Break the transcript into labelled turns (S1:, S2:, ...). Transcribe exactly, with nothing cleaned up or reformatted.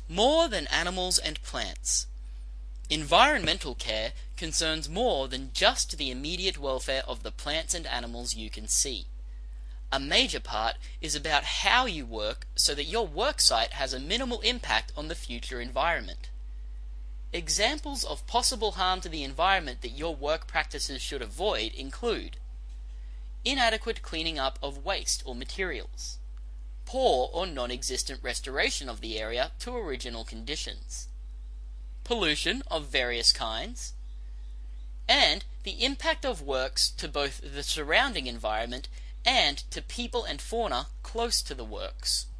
S1: More than animals and plants. Environmental care concerns more than just the immediate welfare of the plants and animals you can see. A major part is about how you work so that your work site has a minimal impact on the future environment. Examples of possible harm to the environment that your work practices should avoid include inadequate cleaning up of waste or materials, poor or non-existent restoration of the area to original conditions, pollution of various kinds, and the impact of works to both the surrounding environment and to people and fauna close to the works.